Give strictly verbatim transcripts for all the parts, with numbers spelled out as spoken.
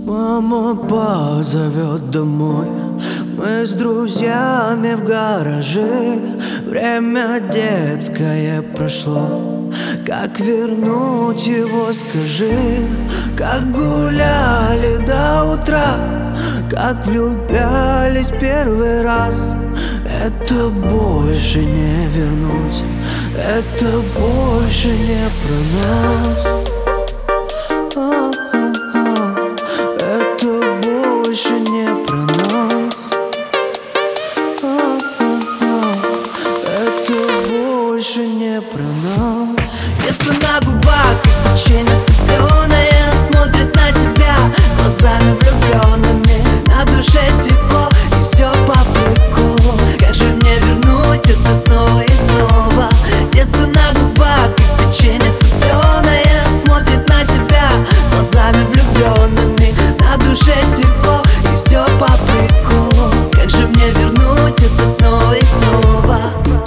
Мама позовет домой, мы с друзьями в гараже. Время детское прошло, как вернуть его, скажи? Как гуляли до утра, как влюблялись первый раз. Это больше не вернуть, это больше не про нас. Это больше не про нас. Это больше не про нас. Детство на губах, как печенье топленое, смотрит на тебя глазами влюбленными. На душе тепло и все по приколу. Как же мне вернуть это снова и снова? Детство на губах, как печенье топленое, смотрит на тебя глазами влюбленными. На душе тепло и все по приколу. Как же мне вернуть это снова и снова?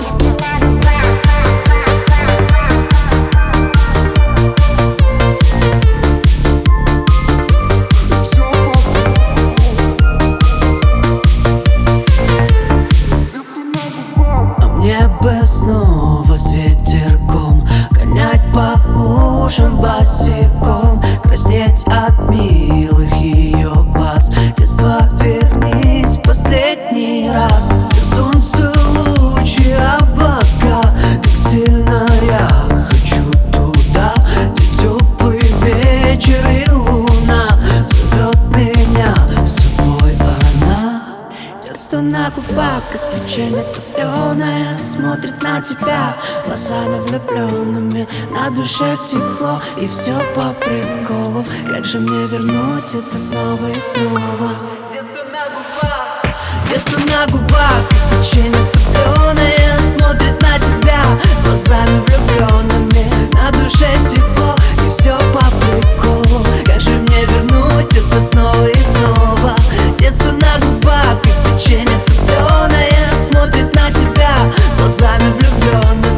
Мне бы снова с ветерком гонять по лужам босиком, краснеть от милых ее глаз. Детство, вернись последний раз. И солнце, лучи, облака, как сильно я хочу туда, где теплый вечер и луна зовет меня с собой она. Детство на губах, как печенье топленое, смотрит на тебя глазами влюбленными. На душе тепло и все по приколу. Как же мне вернуть это снова и снова? Детство на губах, детство на губах, как печенье топленое, смотрит на тебя глазами влюбленными. На душе тепло и все по приколу. Как же мне вернуть это снова и снова? Детство на губах, как печенье топленое, смотрит на тебя глазами влюбленными.